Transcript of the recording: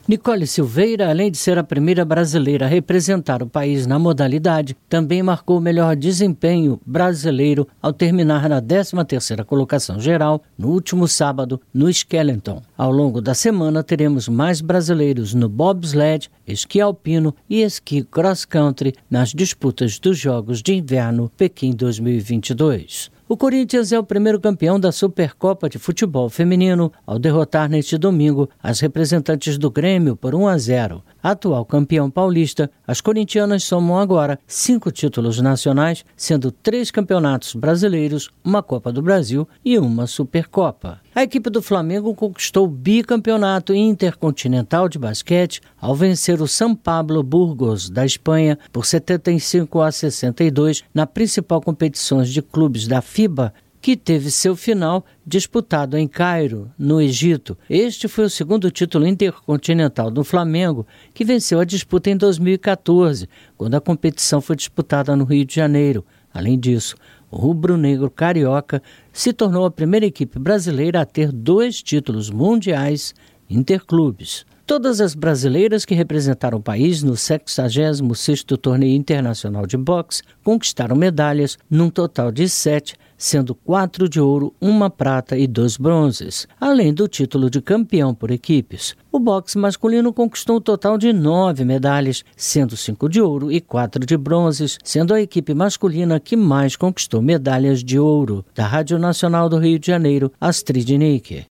Nicole Silveira, além de ser a primeira brasileira a representar o país na modalidade, também marcou o melhor desempenho brasileiro ao terminar na 13ª colocação geral no último sábado no Skeleton. Ao longo da semana teremos mais brasileiros no bobsled, esqui alpino e esqui cross-country nas disputas dos Jogos de Inverno Pequim 2022. O Corinthians é o primeiro campeão da Supercopa de Futebol Feminino ao derrotar neste domingo as representantes do Grêmio por 1-0. Atual campeão paulista, as corintianas somam agora 5 títulos nacionais, sendo 3 campeonatos brasileiros, uma Copa do Brasil e uma Supercopa. A equipe do Flamengo conquistou o bicampeonato intercontinental de basquete ao vencer o São Pablo Burgos, da Espanha, por 75-62 na principal competição de clubes da FIBA, que teve seu final disputado em Cairo, no Egito. Este foi o segundo título intercontinental do Flamengo, que venceu a disputa em 2014, quando a competição foi disputada no Rio de Janeiro. Além disso, o rubro-negro carioca se tornou a primeira equipe brasileira a ter 2 títulos mundiais interclubes. Todas as brasileiras que representaram o país no 66º Torneio Internacional de Boxe conquistaram medalhas, num total de 7, sendo 4 de ouro, 1 prata e 2 bronzes, além do título de campeão por equipes. O boxe masculino conquistou um total de 9 medalhas, sendo 5 de ouro e 4 de bronzes, sendo a equipe masculina que mais conquistou medalhas de ouro. Da Rádio Nacional do Rio de Janeiro, Astrid Nicker.